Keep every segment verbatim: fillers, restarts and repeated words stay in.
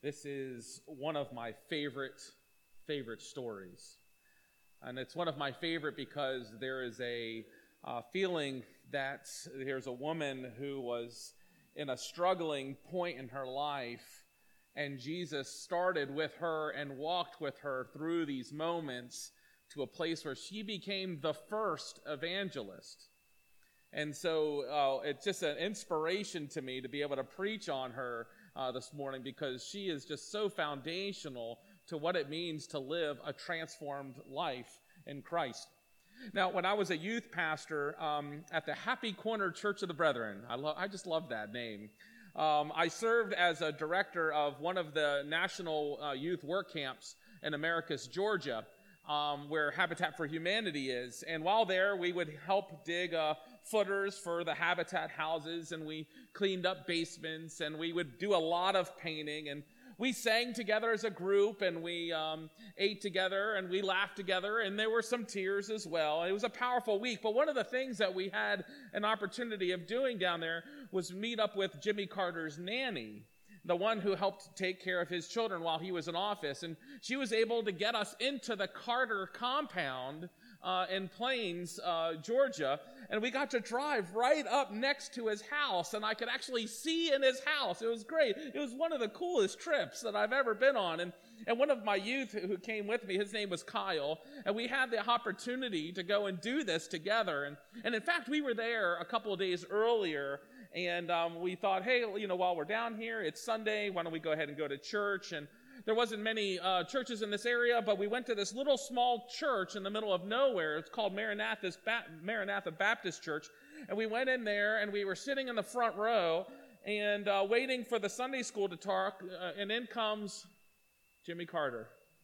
This is one of my favorite, favorite stories. And it's one of my favorite because there is a uh, feeling that there's a woman who was in a struggling point in her life, and Jesus started with her and walked with her through these moments to a place where she became the first evangelist. And so uh, it's just an inspiration to me to be able to preach on her uh, this morning, because she is just so foundational to what it means to live a transformed life in Christ. Now, when I was a youth pastor um, at the Happy Corner Church of the Brethren, I, lo- I just love that name. Um, I served as a director of one of the national uh, youth work camps in Americus, Georgia, um, where Habitat for Humanity is. And while there, we would help dig uh, footers for the Habitat houses, and we cleaned up basements, and we would do a lot of painting, and we sang together as a group, and we um, ate together, and we laughed together, and there were some tears as well. It was a powerful week, but one of the things that we had an opportunity of doing down there was meet up with Jimmy Carter's nanny, the one who helped take care of his children while he was in office. And she was able to get us into the Carter compound uh, in Plains, uh, Georgia, and we got to drive right up next to his house, and I could actually see in his house. It was great. It was one of the coolest trips that I've ever been on. And, and one of my youth who came with me, his name was Kyle, and we had the opportunity to go and do this together. And, and in fact, we were there a couple of days earlier, and um, we thought, hey, you know, while we're down here, it's Sunday, why don't we go ahead and go to church? And there wasn't many uh, churches in this area, but we went to this little small church in the middle of nowhere. It's called Maranatha's ba- Maranatha Baptist Church. And we went in there, and we were sitting in the front row and uh, waiting for the Sunday school to talk, uh, and in comes Jimmy Carter.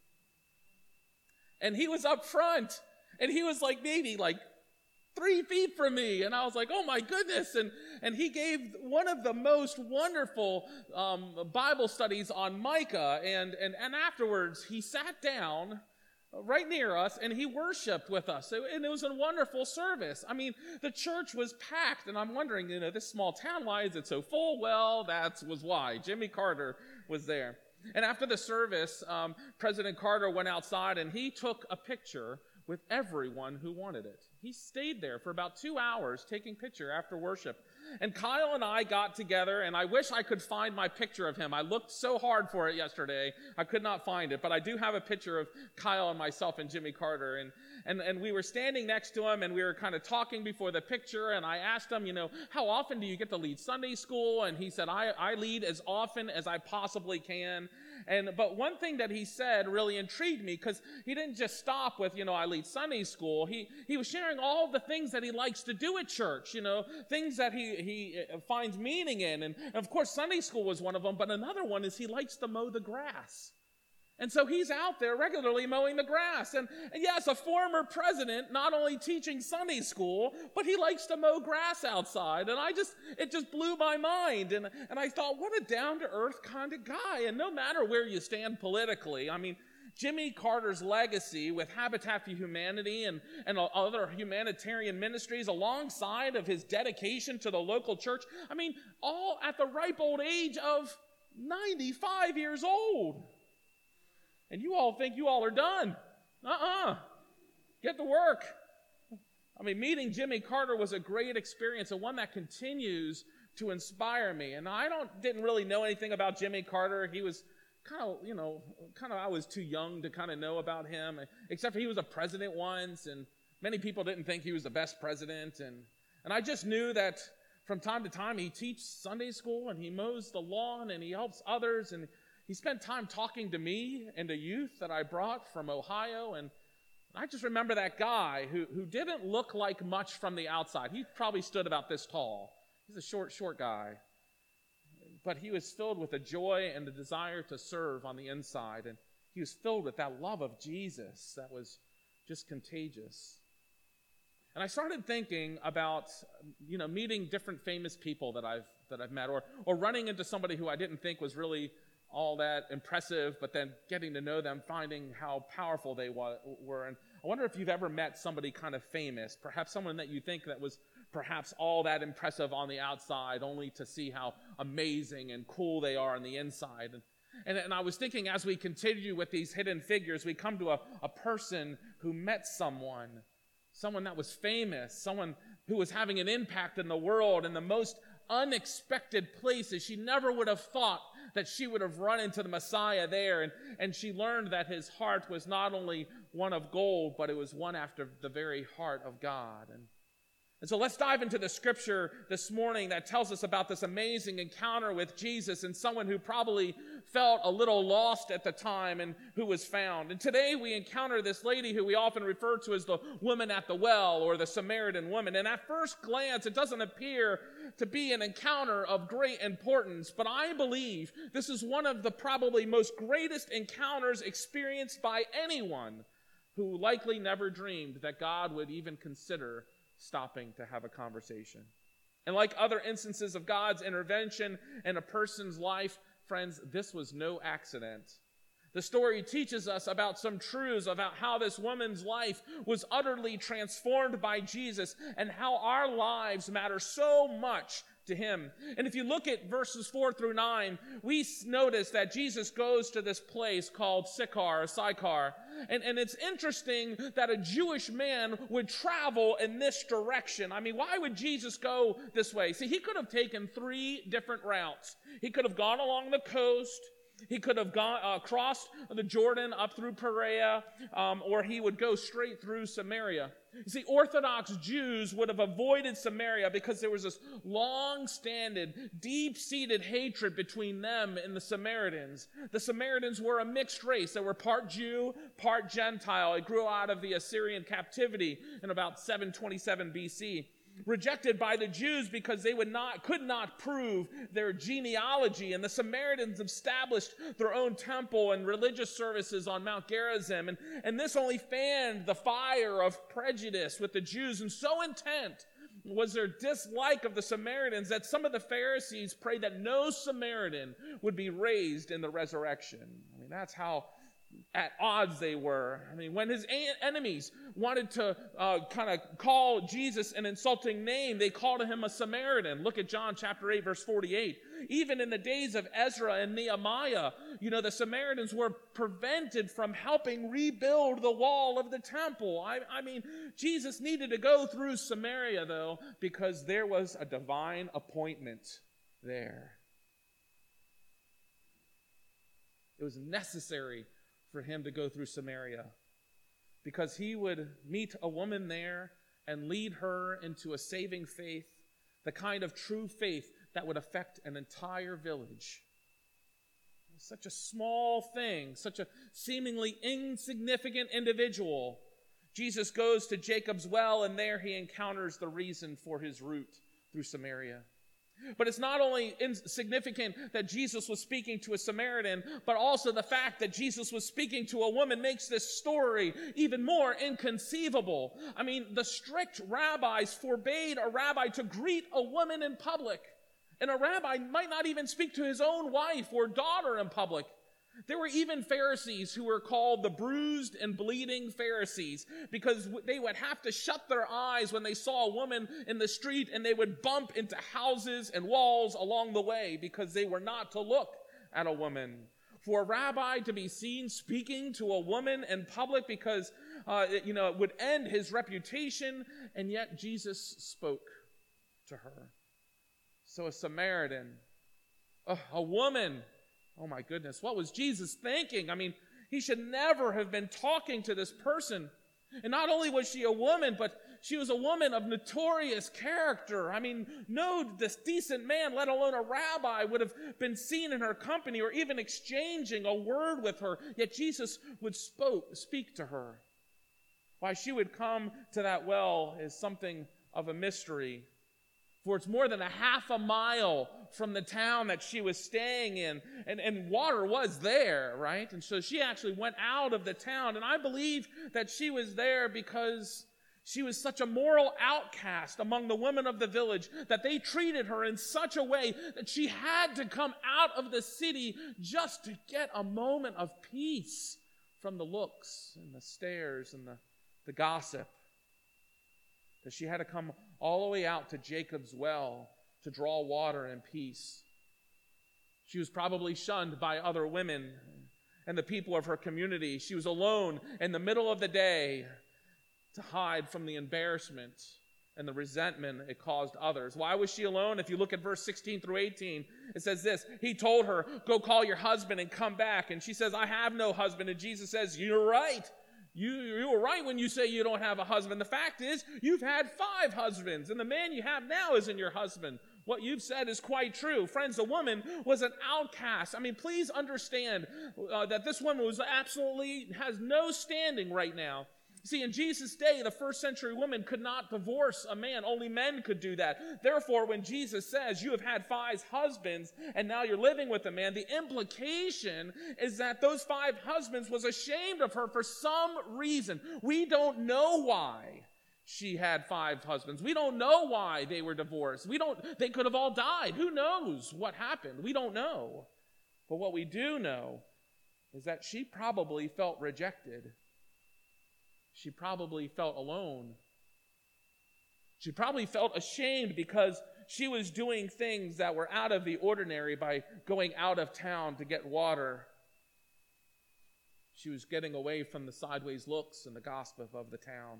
And he was up front, and he was like maybe like three feet from me, and I was like, oh my goodness, and and he gave one of the most wonderful um, Bible studies on Micah, and, and, and afterwards, he sat down right near us, and he worshiped with us, and it was a wonderful service. I mean, the church was packed, and I'm wondering, you know, this small town, why is it so full? Well, that was why. Jimmy Carter was there. And after the service, um, President Carter went outside, and he took a picture with everyone who wanted it. He stayed there for about two hours taking picture after worship. And Kyle and I got together, and I wish I could find my picture of him. I looked so hard for it yesterday. I could not find it, but I do have a picture of Kyle and myself and Jimmy Carter. And, and, and we were standing next to him, and we were kind of talking before the picture, and I asked him, you know, how often do you get to lead Sunday school? And he said, I, I lead as often as I possibly can. And but one thing that he said really intrigued me, because he didn't just stop with, you know, I lead Sunday school. He he was sharing all the things that he likes to do at church, you know, things that he, he finds meaning in. And of course, Sunday school was one of them, but another one is he likes to mow the grass. And so he's out there regularly mowing the grass. And, and yes, a former president, not only teaching Sunday school, but he likes to mow grass outside. And I just, it just blew my mind. And, and I thought, what a down-to-earth kind of guy. And no matter where you stand politically, I mean, Jimmy Carter's legacy with Habitat for Humanity and, and other humanitarian ministries alongside of his dedication to the local church, I mean, all at the ripe old age of ninety-five years old. And you all think you all are done. Uh-uh. Get to work. I mean, meeting Jimmy Carter was a great experience, and one that continues to inspire me. And I don't didn't really know anything about Jimmy Carter. He was kind of, you know, kind of, I was too young to kind of know about him, except for he was a president once, and many people didn't think he was the best president. And, and I just knew that from time to time he teaches Sunday school, and he mows the lawn, and he helps others, and he spent time talking to me and to youth that I brought from Ohio, and I just remember that guy who, who didn't look like much from the outside. He probably stood about this tall. He's a short, short guy. But he was filled with a joy and a desire to serve on the inside, and he was filled with that love of Jesus that was just contagious. And I started thinking about, you know, meeting different famous people that I've that I've met, or or running into somebody who I didn't think was really all that impressive, but then getting to know them, finding how powerful they wa- were. And I wonder if you've ever met somebody kind of famous, perhaps someone that you think that was perhaps all that impressive on the outside, only to see how amazing and cool they are on the inside. And, And, and I was thinking, as we continue with these hidden figures, we come to a, a person who met someone, someone that was famous, someone who was having an impact in the world in the most unexpected places. She never would have thought that she would have run into the Messiah there. And, and she learned that his heart was not only one of gold, but it was one after the very heart of God. And, and so let's dive into the scripture this morning that tells us about this amazing encounter with Jesus and someone who probably felt a little lost at the time and who was found. And today we encounter this lady who we often refer to as the woman at the well, or the Samaritan woman. And at first glance, it doesn't appear to be an encounter of great importance, but I believe this is one of the probably most greatest encounters experienced by anyone who likely never dreamed that God would even consider stopping to have a conversation. And like other instances of God's intervention in a person's life, friends, this was no accident. The story teaches us about some truths about how this woman's life was utterly transformed by Jesus and how our lives matter so much to him. And if you look at verses four through nine, we notice that Jesus goes to this place called Sychar, or Sychar. And, and it's interesting that a Jewish man would travel in this direction. I mean, why would Jesus go this way? See, he could have taken three different routes. He could have gone along the coast. He could have gone uh, crossed the Jordan up through Perea, um, or he would go straight through Samaria. You see, Orthodox Jews would have avoided Samaria because there was this long-standing, deep-seated hatred between them and the Samaritans. The Samaritans were a mixed race. They were part Jew, part Gentile. It grew out of the Assyrian captivity in about seven twenty-seven B C. Rejected by the Jews because they would not, could not prove their genealogy. And the Samaritans established their own temple and religious services on Mount Gerizim. And, and this only fanned the fire of prejudice with the Jews. And so intent was their dislike of the Samaritans that some of the Pharisees prayed that no Samaritan would be raised in the resurrection. I mean, that's how at odds they were. I mean, when his enemies wanted to uh, kind of call Jesus an insulting name, they called him a Samaritan. Look at John chapter eight, verse forty-eight. Even in the days of Ezra and Nehemiah, you know, the Samaritans were prevented from helping rebuild the wall of the temple. I, I mean, Jesus needed to go through Samaria, though, because there was a divine appointment there. It was necessary for him to go through Samaria, because he would meet a woman there and lead her into a saving faith, the kind of true faith that would affect an entire village. Such a small thing, such a seemingly insignificant individual. Jesus goes to Jacob's well, and there he encounters the reason for his route through Samaria. But it's not only insignificant that Jesus was speaking to a Samaritan, but also the fact that Jesus was speaking to a woman makes this story even more inconceivable. I mean, the strict rabbis forbade a rabbi to greet a woman in public. And a rabbi might not even speak to his own wife or daughter in public. There were even Pharisees who were called the bruised and bleeding Pharisees, because they would have to shut their eyes when they saw a woman in the street, and they would bump into houses and walls along the way because they were not to look at a woman. For a rabbi to be seen speaking to a woman in public, because uh, it, you know, it would end his reputation, and yet Jesus spoke to her. So a Samaritan, uh, a woman. Oh my goodness, what was Jesus thinking? I mean, he should never have been talking to this person. And not only was she a woman, but she was a woman of notorious character. I mean, no this decent man, let alone a rabbi, would have been seen in her company or even exchanging a word with her. Yet Jesus would spoke, speak to her. Why she would come to that well is something of a mystery. For it's more than a half a mile from the town that she was staying in. And, and water was there, right? And so she actually went out of the town. And I believe that she was there because she was such a moral outcast among the women of the village that they treated her in such a way that she had to come out of the city just to get a moment of peace from the looks and the stares and the, the gossip. That she had to come all the way out to Jacob's well to draw water and peace. She was probably shunned by other women and the people of her community. She was alone in the middle of the day to hide from the embarrassment and the resentment it caused others. Why was she alone? If you look at verse sixteen through eighteen, it says this: he told her, go call your husband and come back. And she says, I have no husband. And Jesus says, you're right. You, you were right when you say you don't have a husband. The fact is, you've had five husbands, and the man you have now isn't your husband. What you've said is quite true. Friends, the woman was an outcast. I mean, please understand uh, that this woman was absolutely, has no standing right now. See, in Jesus' day, the first century woman could not divorce a man. Only men could do that. Therefore, when Jesus says, you have had five husbands and now you're living with a man, the implication is that those five husbands was ashamed of her for some reason. We don't know why she had five husbands. We don't know why they were divorced. We don't, they could have all died. Who knows what happened? We don't know. But what we do know is that she probably felt rejected. She probably felt alone. She probably felt ashamed because she was doing things that were out of the ordinary by going out of town to get water. She was getting away from the sideways looks and the gossip of the town.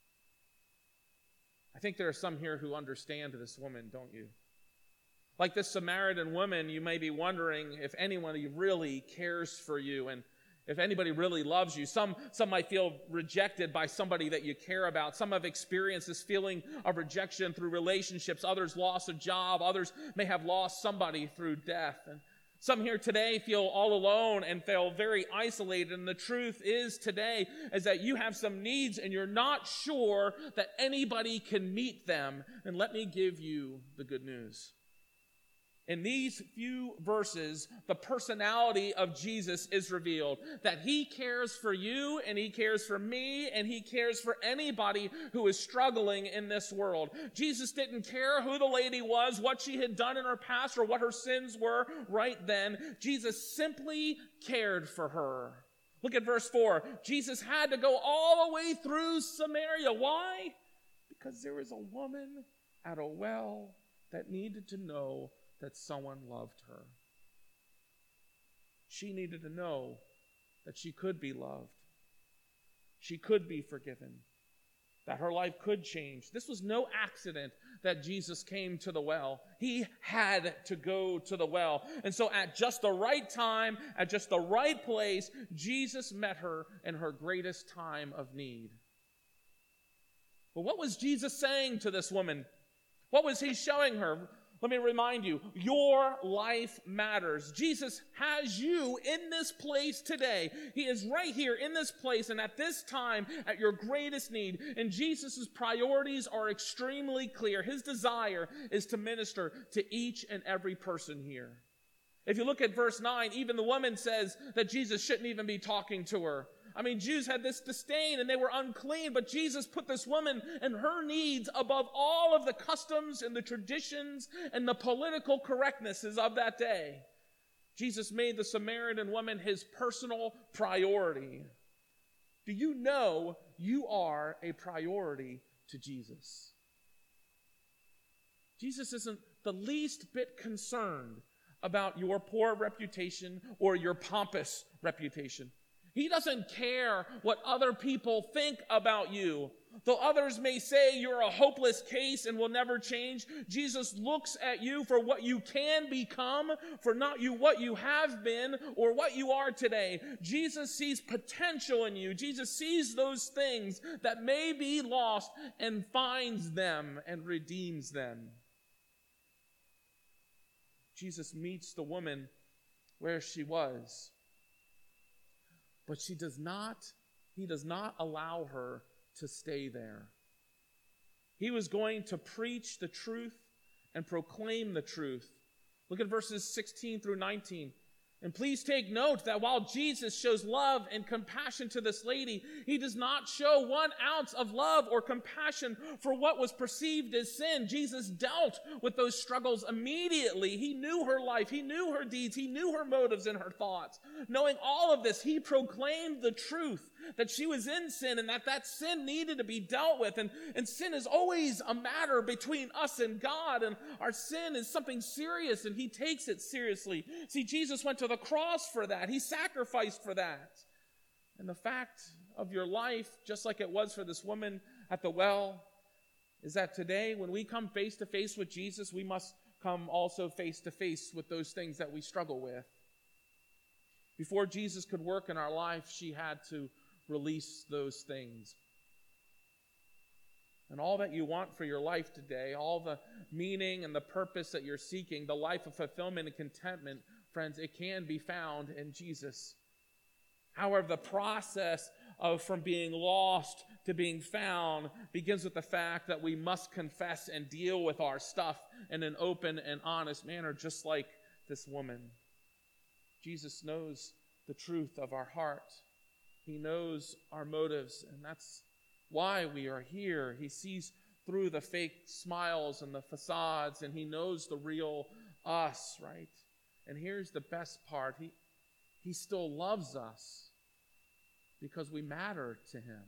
I think there are some here who understand this woman, don't you? Like this Samaritan woman, you may be wondering if anyone really cares for you and if anybody really loves you. Some, some might feel rejected by somebody that you care about. Some have experienced this feeling of rejection through relationships. Others lost a job. Others may have lost somebody through death. And some here today feel all alone and feel very isolated. And the truth is today is that you have some needs and you're not sure that anybody can meet them. And let me give you the good news. In these few verses, the personality of Jesus is revealed. That he cares for you, and he cares for me, and he cares for anybody who is struggling in this world. Jesus didn't care who the lady was, what she had done in her past, or what her sins were right then. Jesus simply cared for her. Look at verse four. Jesus had to go all the way through Samaria. Why? Because there was a woman at a well that needed to know that someone loved her. She needed to know that she could be loved. She could be forgiven. That her life could change. This was no accident that Jesus came to the well. He had to go to the well. And so at just the right time, at just the right place, Jesus met her in her greatest time of need. But what was Jesus saying to this woman? What was he showing her? Let me remind you, your life matters. Jesus has you in this place today. He is right here in this place and at this time at your greatest need. And Jesus' priorities are extremely clear. His desire is to minister to each and every person here. If you look at verse nine, even the woman says that Jesus shouldn't even be talking to her. I mean, Jews had this disdain and they were unclean, but Jesus put this woman and her needs above all of the customs and the traditions and the political correctnesses of that day. Jesus made the Samaritan woman his personal priority. Do you know you are a priority to Jesus? Jesus isn't the least bit concerned about your poor reputation or your pompous reputation. He doesn't care what other people think about you. Though others may say you're a hopeless case and will never change, Jesus looks at you for what you can become, for not you what you have been or what you are today. Jesus sees potential in you. Jesus sees those things that may be lost and finds them and redeems them. Jesus meets the woman where she was. But she does not, he does not allow her to stay there. He was going to preach the truth and proclaim the truth. Look at verses sixteen through nineteen. And please take note that while Jesus shows love and compassion to this lady, he does not show one ounce of love or compassion for what was perceived as sin. Jesus dealt with those struggles immediately. He knew her life. He knew her deeds. He knew her motives and her thoughts. Knowing all of this, he proclaimed the truth that she was in sin and that that sin needed to be dealt with. And, and sin is always a matter between us and God. And our sin is something serious, and he takes it seriously. See, Jesus went to the cross for that. He sacrificed for that. And the fact of your life, just like it was for this woman at the well, is that today when we come face to face with Jesus, we must come also face to face with those things that we struggle with. Before Jesus could work in our life, she had to release those things. And all that you want for your life today, all the meaning and the purpose that you're seeking, the life of fulfillment and contentment, friends, it can be found in Jesus. However, the process of from being lost to being found begins with the fact that we must confess and deal with our stuff in an open and honest manner, just like this woman. Jesus knows the truth of our heart. He knows our motives, and that's why we are here. He sees through the fake smiles and the facades, and he knows the real us, right? And here's the best part. He, he still loves us because we matter to him.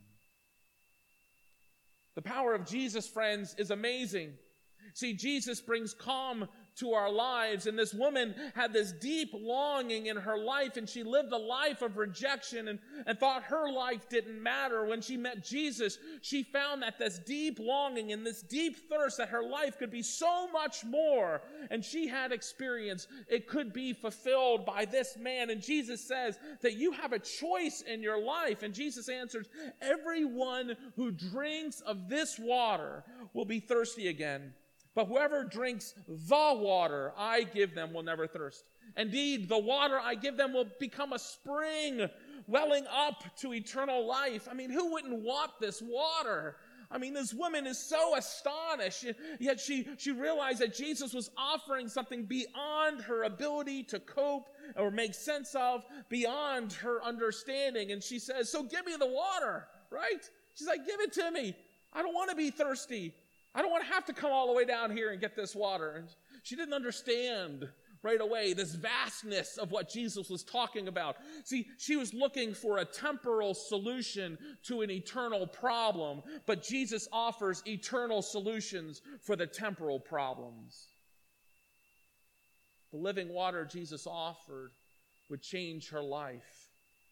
The power of Jesus, friends, is amazing. See, Jesus brings calm to our lives, and this woman had this deep longing in her life, and she lived a life of rejection and, and thought her life didn't matter. When she met Jesus, she found that this deep longing and this deep thirst that her life could be so much more, and she had experienced it could be fulfilled by this man. And Jesus says that you have a choice in your life, and Jesus answers, everyone who drinks of this water will be thirsty again. But whoever drinks the water I give them will never thirst. Indeed, the water I give them will become a spring welling up to eternal life. I mean, who wouldn't want this water? I mean, this woman is so astonished, yet she, she realized that Jesus was offering something beyond her ability to cope or make sense of, beyond her understanding. And she says, so give me the water, right? She's like, give it to me. I don't want to be thirsty. I don't want to have to come all the way down here and get this water. And she didn't understand right away this vastness of what Jesus was talking about. See, she was looking for a temporal solution to an eternal problem, but Jesus offers eternal solutions for the temporal problems. The living water Jesus offered would change her life.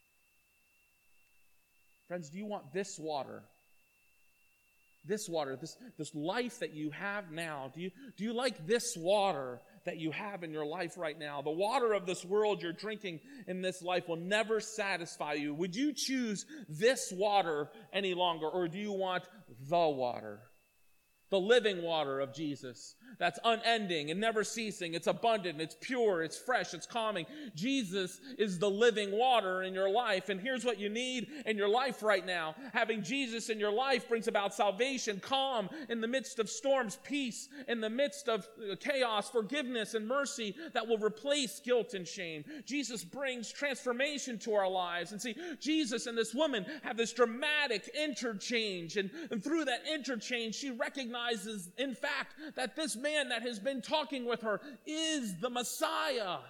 Friends, do you want this water? This water, this, this life that you have now, do you, do you like this water that you have in your life right now? The water of this world you're drinking in this life will never satisfy you. Would you choose this water any longer, or do you want the water? The living water of Jesus that's unending and never ceasing. It's abundant, it's pure, it's fresh, it's calming. Jesus is the living water in your life. And here's what you need in your life right now. Having Jesus in your life brings about salvation, calm in the midst of storms, peace in the midst of chaos, forgiveness and mercy that will replace guilt and shame. Jesus brings transformation to our lives. And see, Jesus and this woman have this dramatic interchange. And, and through that interchange, she recognizes, in fact, that this man that has been talking with her is the Messiah.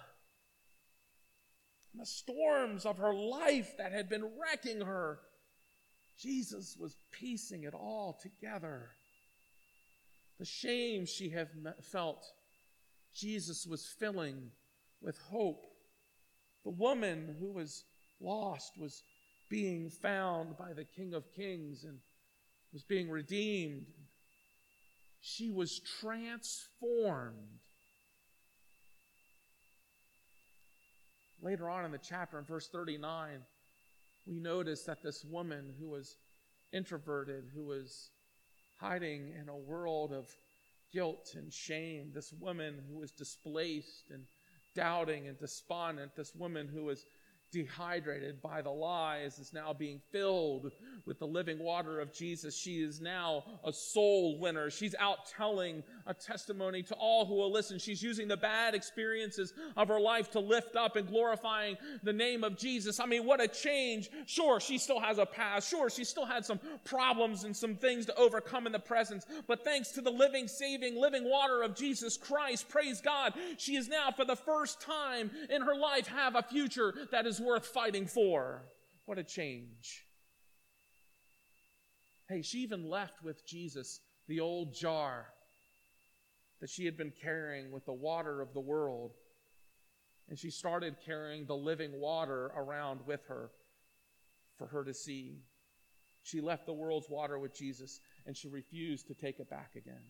The storms of her life that had been wrecking her, Jesus was piecing it all together. The shame she had felt, Jesus was filling with hope. The woman who was lost was being found by the King of Kings and was being redeemed. She was transformed. Later on in the chapter, in verse thirty-nine, we notice that this woman who was introverted, who was hiding in a world of guilt and shame, this woman who was displaced and doubting and despondent, this woman who was dehydrated by the lies, is now being filled with the living water of Jesus. She is now a soul winner. She's out telling a testimony to all who will listen. She's using the bad experiences of her life to lift up and glorifying the name of Jesus. I mean, what a change. Sure, she still has a past. Sure, she still had some problems and some things to overcome in the present. But thanks to the living, saving, living water of Jesus Christ, praise God, she is now, for the first time in her life, have a future that is worth fighting for. What a change. Hey, she even left with Jesus the old jar that she had been carrying with the water of the world. And she started carrying the living water around with her for her to see. She left the world's water with Jesus, and she refused to take it back again.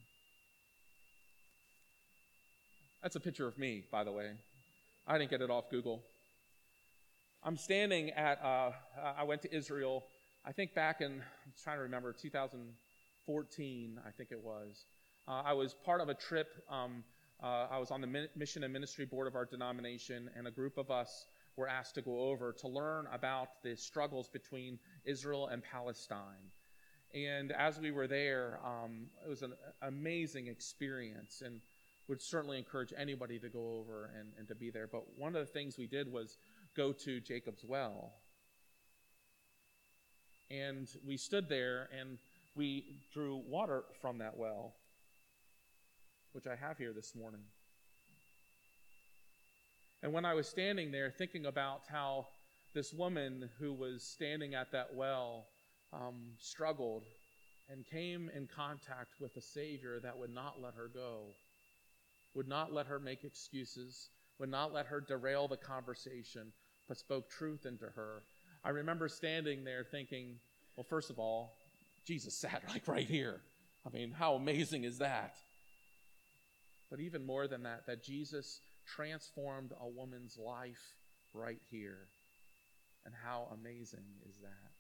That's a picture of me, by the way. I didn't get it off Google. I'm standing at, uh, I went to Israel, I think back in, I'm trying to remember, two thousand fourteen, I think it was. Uh, I was part of a trip. Um, uh, I was on the mission and ministry board of our denomination, and a group of us were asked to go over to learn about the struggles between Israel and Palestine. And as we were there, um, it was an amazing experience, and would certainly encourage anybody to go over and, and to be there. But one of the things we did was go to Jacob's well. And we stood there and we drew water from that well, which I have here this morning. And when I was standing there thinking about how this woman who was standing at that well um, struggled and came in contact with a Savior that would not let her go, would not let her make excuses, would not let her derail the conversation, but spoke truth into her. I remember standing there thinking, well, first of all, Jesus sat like right here. I mean, how amazing is that? But even more than that, that Jesus transformed a woman's life right here. And how amazing is that?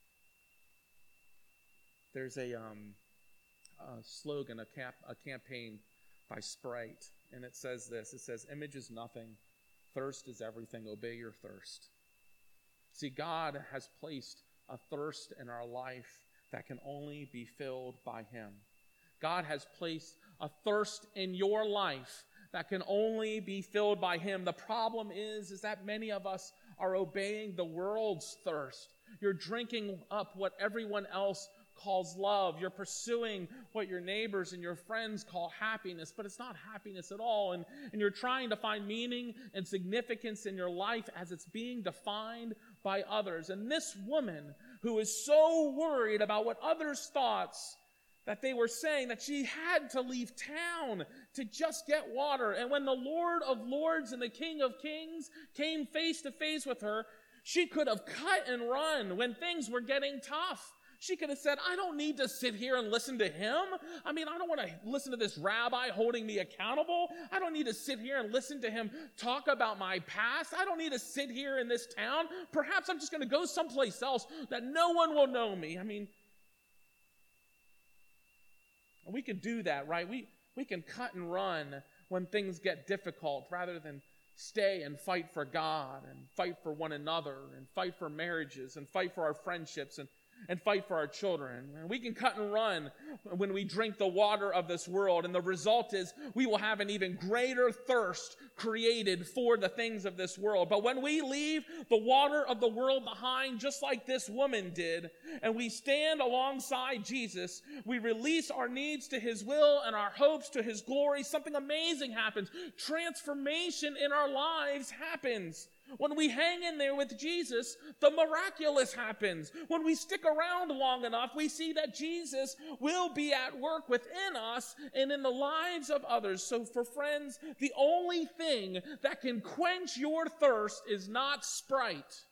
There's a, um, a slogan, a, camp, a campaign by Sprite, and it says this. It says, image is nothing, thirst is everything, obey your thirst. See, God has placed a thirst in our life that can only be filled by Him. God has placed a thirst in your life that can only be filled by Him. The problem is, is that many of us are obeying the world's thirst. You're drinking up what everyone else calls love. You're pursuing what your neighbors and your friends call happiness, but it's not happiness at all. And, and you're trying to find meaning and significance in your life as it's being defined by others. And this woman who is so worried about what others thought, that they were saying that she had to leave town to just get water. And when the Lord of Lords and the King of Kings came face to face with her, she could have cut and run when things were getting tough. She could have said, I don't need to sit here and listen to him. I mean, I don't want to listen to this rabbi holding me accountable. I don't need to sit here and listen to him talk about my past. I don't need to sit here in this town. Perhaps I'm just going to go someplace else that no one will know me. I mean, we can do that, right? We, we can cut and run when things get difficult rather than stay and fight for God and fight for one another and fight for marriages and fight for our friendships and and fight for our children. And we can cut and run when we drink the water of this world. And the result is we will have an even greater thirst created for the things of this world. But when we leave the water of the world behind, just like this woman did, and we stand alongside Jesus, we release our needs to His will and our hopes to His glory. Something amazing happens. Transformation in our lives happens. When we hang in there with Jesus, the miraculous happens. When we stick around long enough, we see that Jesus will be at work within us and in the lives of others. So for friends, the only thing that can quench your thirst is not Sprite.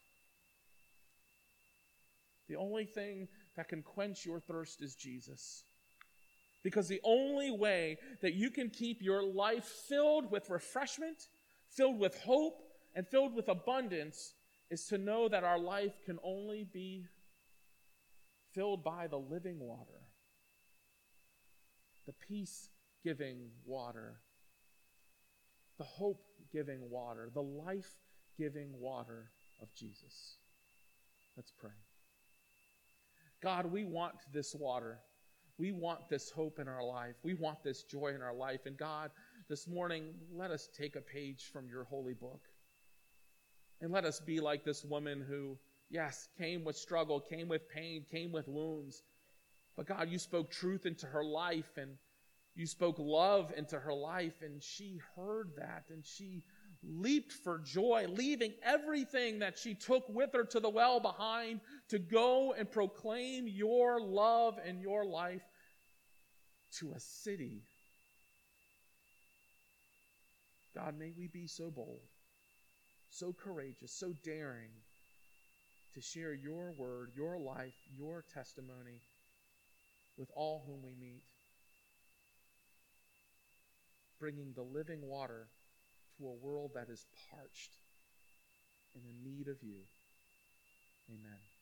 The only thing that can quench your thirst is Jesus. Because the only way that you can keep your life filled with refreshment, filled with hope, and filled with abundance is to know that our life can only be filled by the living water, the peace-giving water, the hope-giving water, the life-giving water of Jesus. Let's pray. God, we want this water. We want this hope in our life. We want this joy in our life. And God, this morning, let us take a page from your holy book. And let us be like this woman who, yes, came with struggle, came with pain, came with wounds. But God, you spoke truth into her life, and you spoke love into her life, and she heard that, and she leaped for joy, leaving everything that she took with her to the well behind to go and proclaim your love and your life to a city. God, may we be so bold, so courageous, so daring to share your word, your life, your testimony with all whom we meet, bringing the living water to a world that is parched and in need of you. Amen.